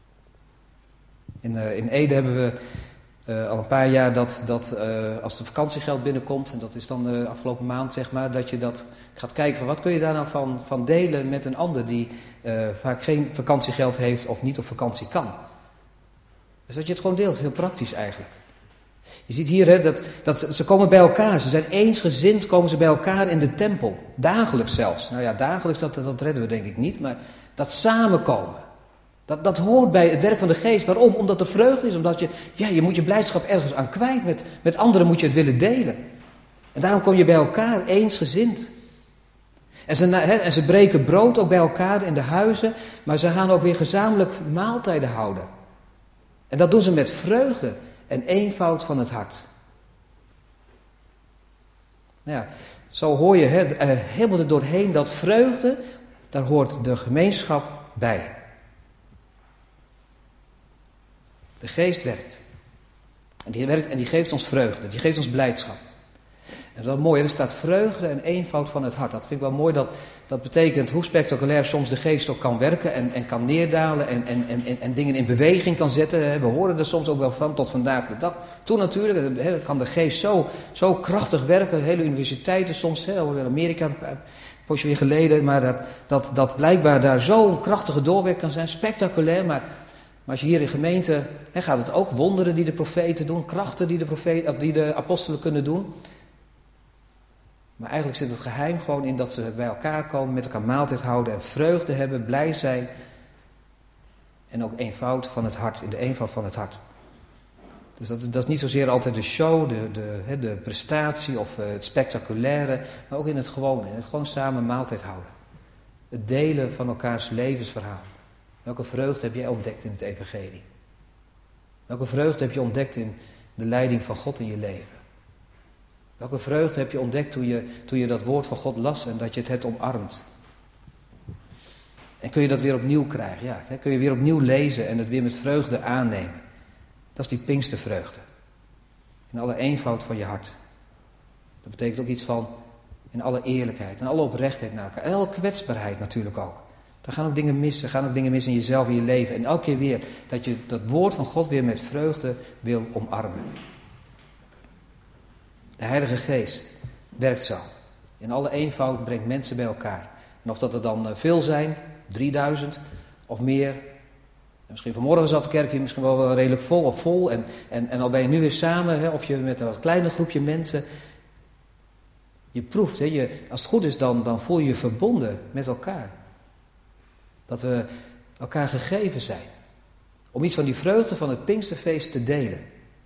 In Ede hebben we al een paar jaar dat als de vakantiegeld binnenkomt, en dat is dan de afgelopen maand zeg maar, dat je dat gaat kijken van wat kun je daar nou van delen met een ander die vaak geen vakantiegeld heeft of niet op vakantie kan. Dus dat je het gewoon deelt, heel praktisch eigenlijk. Je ziet hier dat ze komen bij elkaar, ze zijn eensgezind, komen ze bij elkaar in de tempel. Dagelijks zelfs. Nou ja, dagelijks dat redden we denk ik niet, maar dat samenkomen. Dat hoort bij het werk van de geest. Waarom? Omdat er vreugde is, omdat je moet je blijdschap ergens aan kwijt. Met anderen moet je het willen delen. En daarom kom je bij elkaar eensgezind. En ze breken brood ook bij elkaar in de huizen, maar ze gaan ook weer gezamenlijk maaltijden houden. En dat doen ze met vreugde en eenvoud van het hart. Nou ja, zo hoor je helemaal er doorheen dat vreugde, daar hoort de gemeenschap bij. De geest werkt. En die geeft ons vreugde, die geeft ons blijdschap. En dat is mooi, er staat vreugde en eenvoud van het hart. Dat vind ik wel mooi, dat betekent hoe spectaculair soms de geest ook kan werken en kan neerdalen en dingen in beweging kan zetten. We horen er soms ook wel van tot vandaag de dag. Toen natuurlijk kan de geest zo krachtig werken, hele universiteiten soms, in Amerika een poosje weer geleden, maar dat blijkbaar daar zo'n krachtige doorwerk kan zijn, spectaculair, maar als je hier in gemeente, gaat het ook wonderen die de profeten doen, krachten die de apostelen kunnen doen. Maar eigenlijk zit het geheim gewoon in dat ze bij elkaar komen, met elkaar maaltijd houden en vreugde hebben, blij zijn. En ook eenvoud van het hart, in de eenvoud van het hart. Dus dat is niet zozeer altijd de show, de prestatie of het spectaculaire, maar ook in het gewone. In het gewoon samen maaltijd houden. Het delen van elkaars levensverhaal. Welke vreugde heb jij ontdekt in het evangelie? Welke vreugde heb je ontdekt in de leiding van God in je leven? Welke vreugde heb je ontdekt toen je dat woord van God las en dat je het hebt omarmd? En kun je dat weer opnieuw krijgen? Ja, kun je weer opnieuw lezen en het weer met vreugde aannemen? Dat is die Pinkstervreugde. In alle eenvoud van je hart. Dat betekent ook iets van in alle eerlijkheid en alle oprechtheid naar elkaar. En alle kwetsbaarheid natuurlijk ook. Er gaan ook dingen mis, in jezelf, in je leven. En elke keer weer dat je dat woord van God weer met vreugde wil omarmen. De Heilige Geest werkt zo. In alle eenvoud brengt mensen bij elkaar. En of dat er dan veel zijn, 3000 of meer. En misschien vanmorgen zat de kerk hier misschien wel redelijk vol. En al ben je nu weer samen, of je met een wat kleiner groepje mensen. Je proeft, als het goed is dan voel je je verbonden met elkaar. Dat we elkaar gegeven zijn. Om iets van die vreugde van het Pinksterfeest te delen.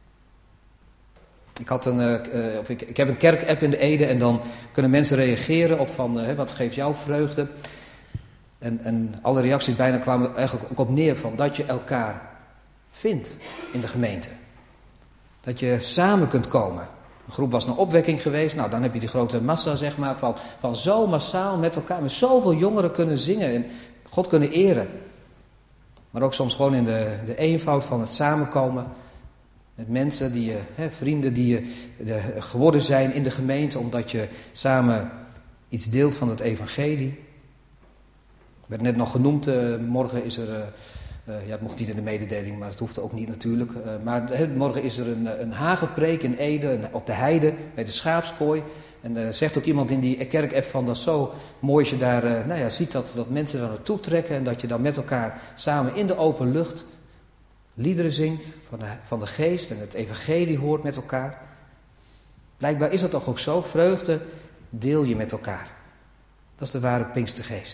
Ik heb een kerk-app in de Ede en dan kunnen mensen reageren op van wat geeft jou vreugde. En alle reacties bijna kwamen eigenlijk ook op neer van dat je elkaar vindt in de gemeente. Dat je samen kunt komen. Een groep was naar opwekking geweest. Nou, dan heb je die grote massa zeg maar van zo massaal met elkaar. Met zoveel jongeren kunnen zingen en God kunnen eren. Maar ook soms gewoon in de eenvoud van het samenkomen. Met mensen vrienden die je geworden zijn in de gemeente. Omdat je samen iets deelt van het evangelie. Ik werd net nog genoemd, morgen is er... het mocht niet in de mededeling, maar het hoeft ook niet natuurlijk. Maar morgen is er een hagepreek in Ede, op de heide, bij de schaapskooi. En zegt ook iemand in die kerk-app van dat is zo mooi als je daar ziet dat mensen daar naartoe trekken. En dat je dan met elkaar samen in de open lucht liederen zingt van de geest en het evangelie hoort met elkaar. Blijkbaar is dat toch ook zo. Vreugde deel je met elkaar. Dat is de ware Pinkstergeest.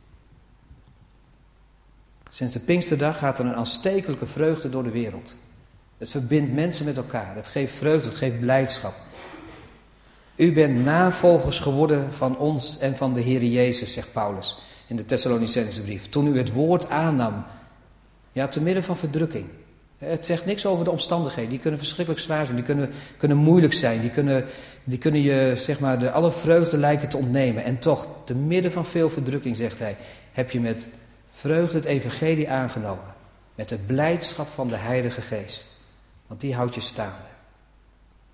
Sinds de Pinksterdag gaat er een aanstekelijke vreugde door de wereld. Het verbindt mensen met elkaar. Het geeft vreugde, het geeft blijdschap. U bent navolgers geworden van ons en van de Heer Jezus, zegt Paulus in de Thessalonicensebrief. Toen u het woord aannam, te midden van verdrukking. Het zegt niks over de omstandigheden. Die kunnen verschrikkelijk zwaar zijn, die kunnen moeilijk zijn. Die kunnen je, alle vreugde lijken te ontnemen. En toch, te midden van veel verdrukking, zegt hij, heb je met vreugde het evangelie aangenomen. Met de blijdschap van de Heilige Geest. Want die houdt je staande.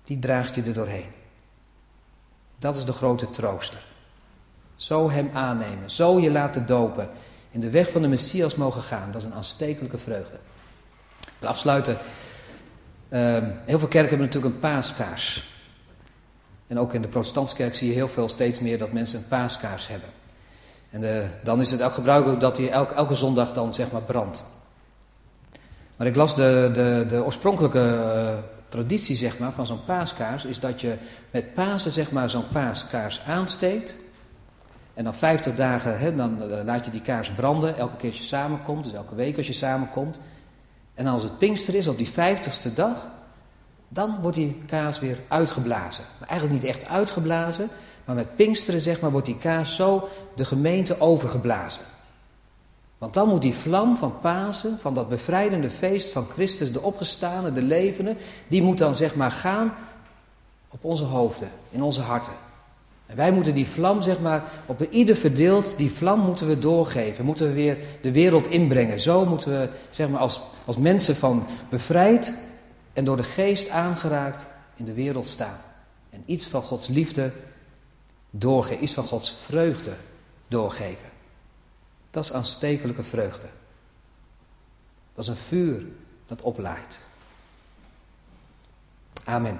die draagt je er doorheen. Dat is de grote trooster. Zo hem aannemen, zo je laten dopen, in de weg van de Messias mogen gaan, dat is een aanstekelijke vreugde. Ik wil afsluiten. Heel veel kerken hebben natuurlijk een paaskaars. En ook in de protestantse kerk zie je heel veel, steeds meer, dat mensen een paaskaars hebben. En dan is het ook gebruikelijk dat die elke zondag dan zeg maar brandt. Maar ik las de oorspronkelijke traditie zeg maar, van zo'n paaskaars, is dat je met Pasen zeg maar, zo'n paaskaars aansteekt. En dan 50 dagen, dan laat je die kaars branden, elke keer als je samenkomt, dus elke week als je samenkomt. En als het Pinkster is, op die 50ste dag, dan wordt die kaars weer uitgeblazen. Maar eigenlijk niet echt uitgeblazen, maar met Pinksteren zeg maar, wordt die kaars zo de gemeente overgeblazen. Want dan moet die vlam van Pasen, van dat bevrijdende feest van Christus, de opgestane, de levende, die moet dan zeg maar gaan op onze hoofden, in onze harten. En wij moeten die vlam, zeg maar, op ieder verdeeld, die vlam moeten we doorgeven. Moeten we weer de wereld inbrengen. Zo moeten we, zeg maar, als mensen van bevrijd en door de geest aangeraakt in de wereld staan. En iets van Gods liefde doorgeven, iets van Gods vreugde doorgeven. Dat is aanstekelijke vreugde. Dat is een vuur dat oplaait. Amen.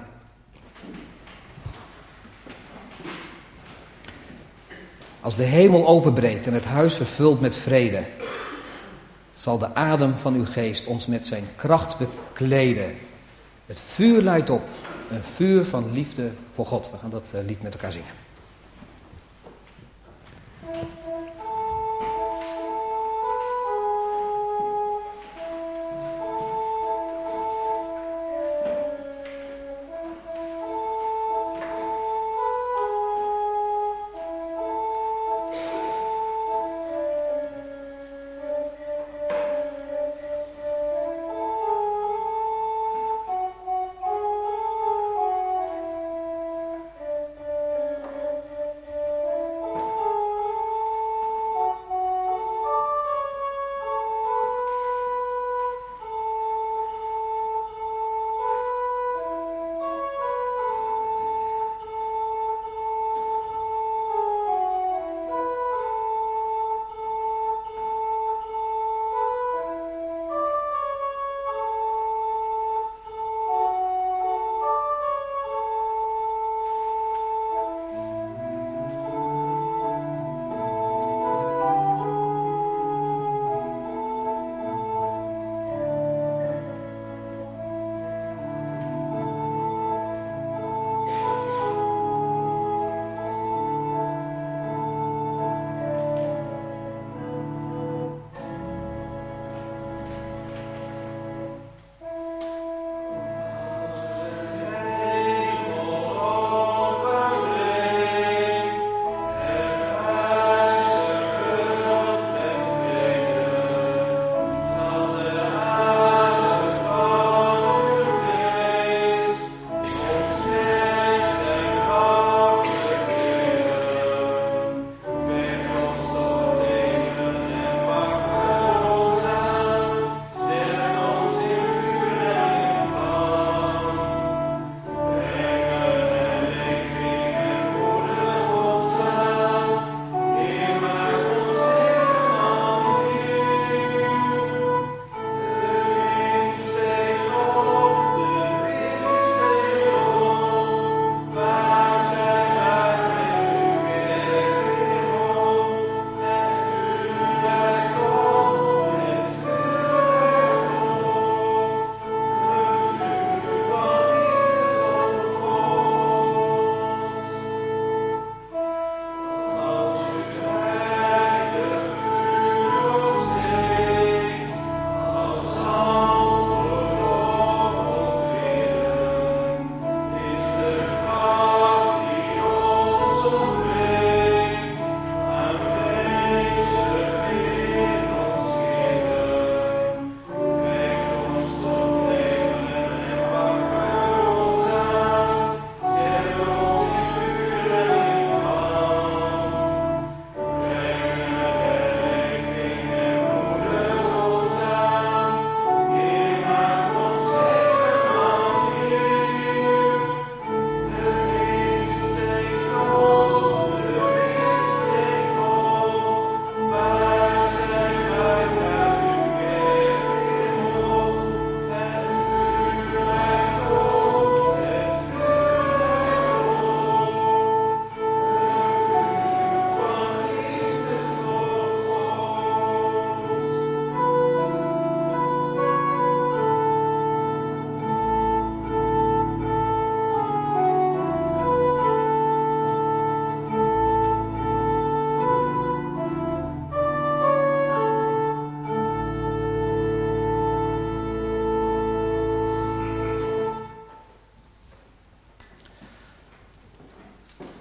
Als de hemel openbreekt en het huis vervult met vrede, zal de adem van uw geest ons met zijn kracht bekleden. Het vuur luidt op, een vuur van liefde voor God. We gaan dat lied met elkaar zingen.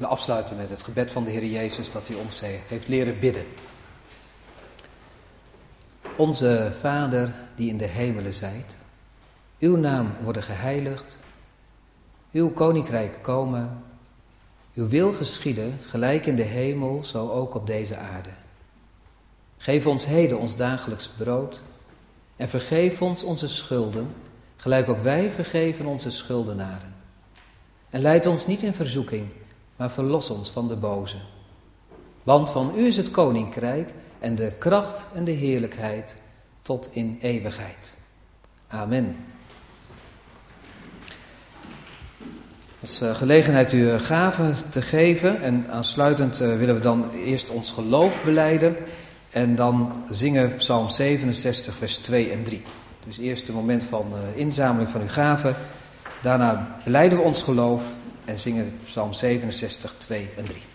willen afsluiten met het gebed van de Heer Jezus dat hij ons heeft leren bidden. Onze Vader die in de hemelen zijt, uw naam worden geheiligd, uw koninkrijk komen, uw wil geschieden, gelijk in de hemel, zo ook op deze aarde. Geef ons heden ons dagelijks brood en vergeef ons onze schulden, gelijk ook wij vergeven onze schuldenaren. En leid ons niet in verzoeking, maar verlos ons van de boze. Want van u is het koninkrijk en de kracht en de heerlijkheid tot in eeuwigheid. Amen. Als gelegenheid u gaven te geven en aansluitend willen we dan eerst ons geloof belijden en dan zingen Psalm 67 vers 2 en 3. Dus eerst het moment van inzameling van uw gaven, daarna belijden we ons geloof en zingen Psalm 67, 2 en 3.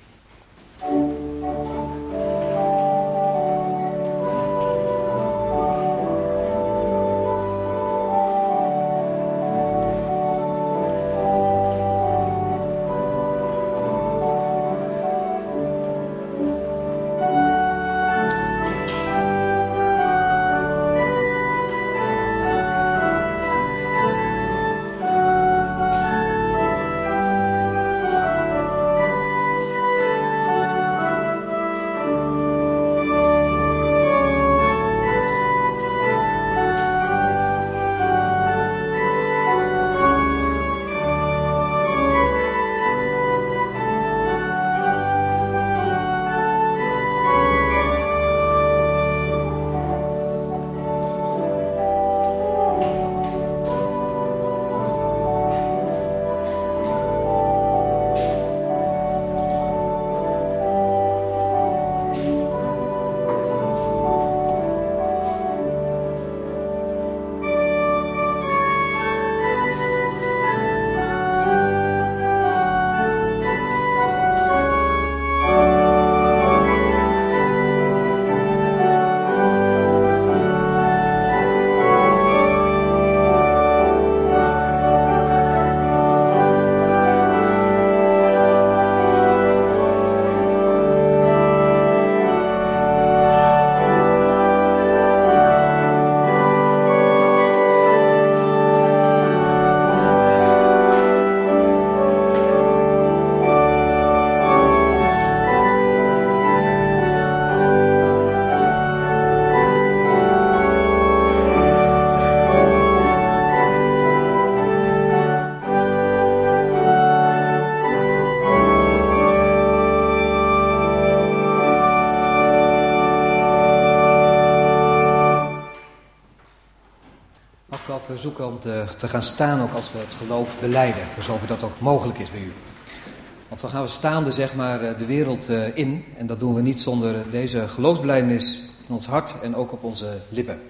Verzoeken om te gaan staan ook als we het geloof belijden, voor zover dat ook mogelijk is bij u. Want dan gaan we staande zeg maar de wereld in en dat doen we niet zonder deze geloofsbelijdenis in ons hart en ook op onze lippen.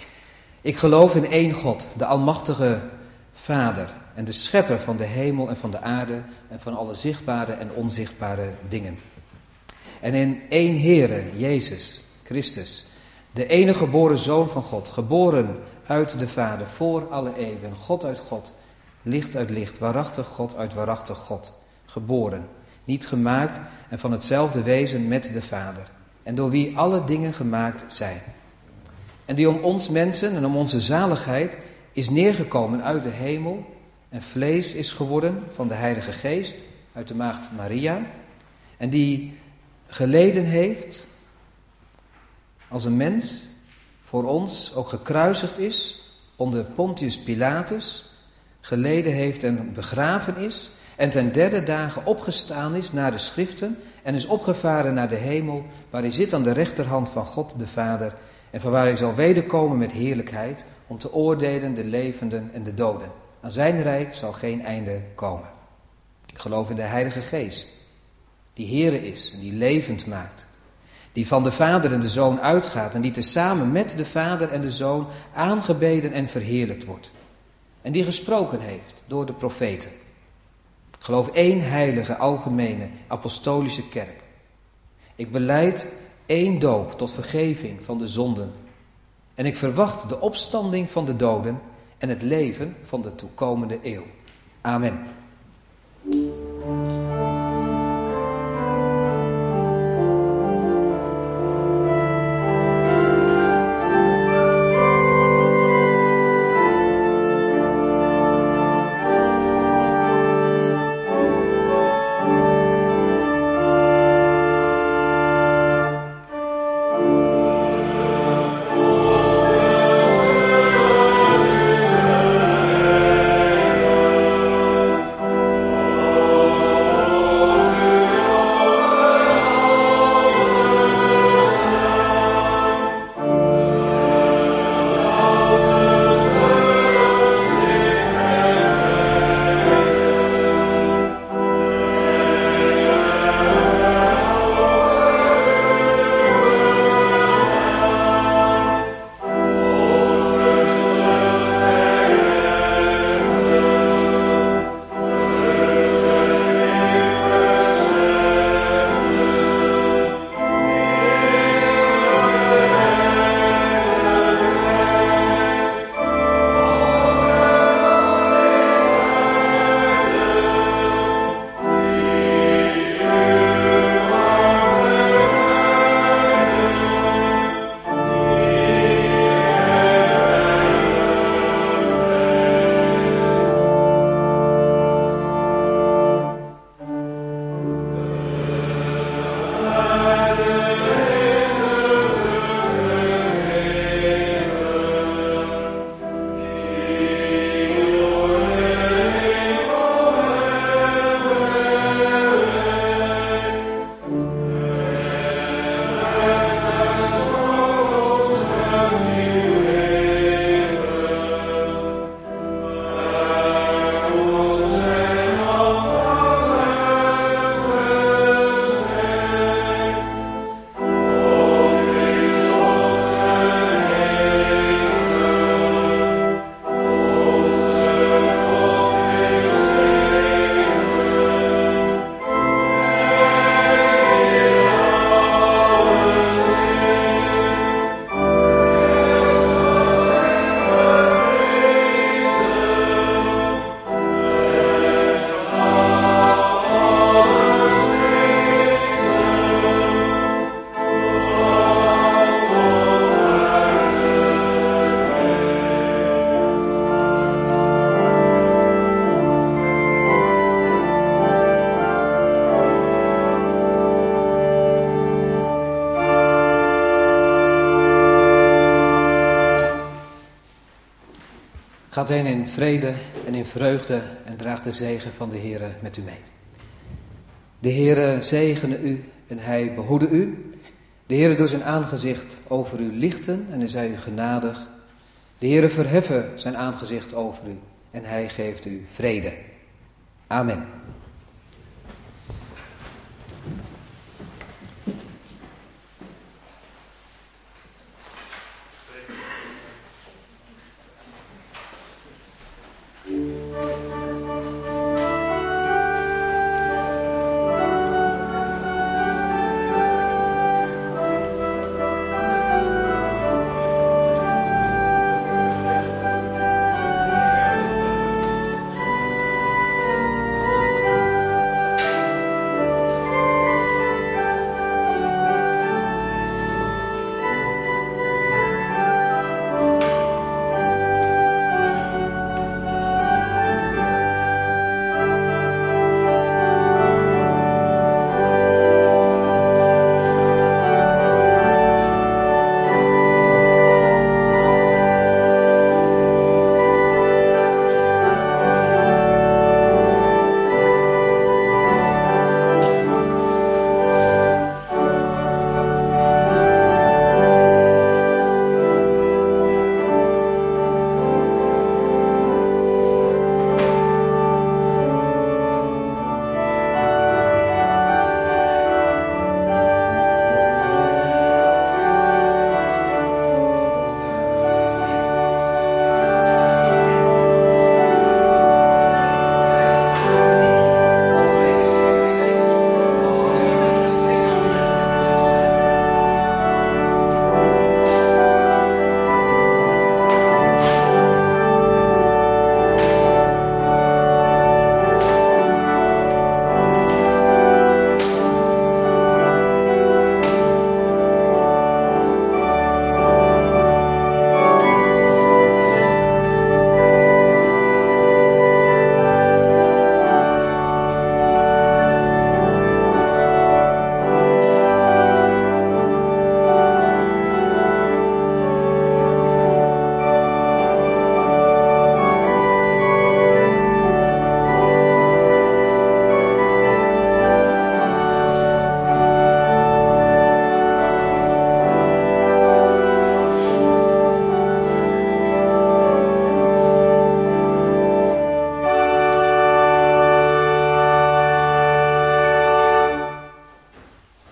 Ik geloof in één God, de almachtige Vader en de schepper van de hemel en van de aarde en van alle zichtbare en onzichtbare dingen. En in één Heere, Jezus Christus, de enige geboren Zoon van God, geboren uit de Vader, voor alle eeuwen, God uit God, licht uit licht, waarachtig God uit waarachtig God, geboren, niet gemaakt en van hetzelfde wezen met de Vader, en door wie alle dingen gemaakt zijn. En die om ons mensen en om onze zaligheid is neergekomen uit de hemel en vlees is geworden van de Heilige Geest uit de maagd Maria, en die geleden heeft als een mens, voor ons ook gekruisigd is onder Pontius Pilatus, geleden heeft en begraven is en ten derde dagen opgestaan is naar de schriften en is opgevaren naar de hemel, waar hij zit aan de rechterhand van God de Vader en van waar hij zal wederkomen met heerlijkheid om te oordelen de levenden en de doden. Aan zijn rijk zal geen einde komen. Ik geloof in de Heilige Geest, die Heere is en die levend maakt, die van de Vader en de Zoon uitgaat en die tezamen met de Vader en de Zoon aangebeden en verheerlijkt wordt. En die gesproken heeft door de profeten. Ik geloof één heilige, algemene, apostolische kerk. Ik belijd één doop tot vergeving van de zonden. En ik verwacht de opstanding van de doden en het leven van de toekomende eeuw. Amen. Gaat heen in vrede en in vreugde en draagt de zegen van de Heere met u mee. De Heere zegene u en hij behoede u. De Heere doet zijn aangezicht over u lichten en hij zij u genadig. De Heere verheffen zijn aangezicht over u en hij geeft u vrede. Amen.